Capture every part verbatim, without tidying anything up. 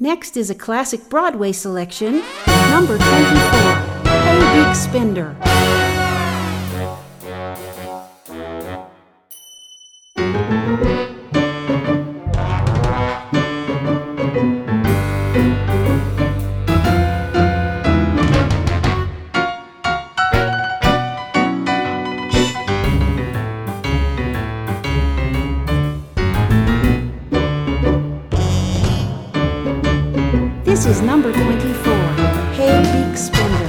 Next is a classic Broadway selection, number twenty-four, Hey Big Spender. This is number twenty-four, Hey Big Spender.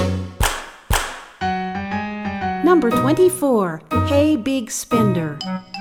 Number twenty-four, Hey Big Spender.